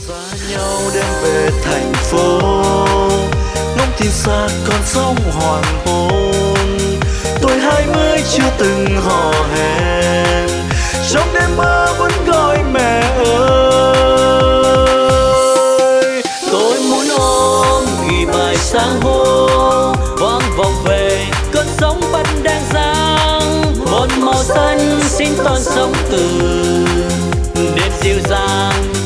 nhau đem về thành phố, ngóng tin xa con sóng hoàng hôn. Tuổi 20 chưa từng hò hẹn, trong đêm mơ vẫn gọi mẹ ơi. Tôi muốn ôm ghi bài sang hô, vang vọng về cơn sóng vẫn đang giang. Một màu xanh xin ton sống từ đêm dịu dàng.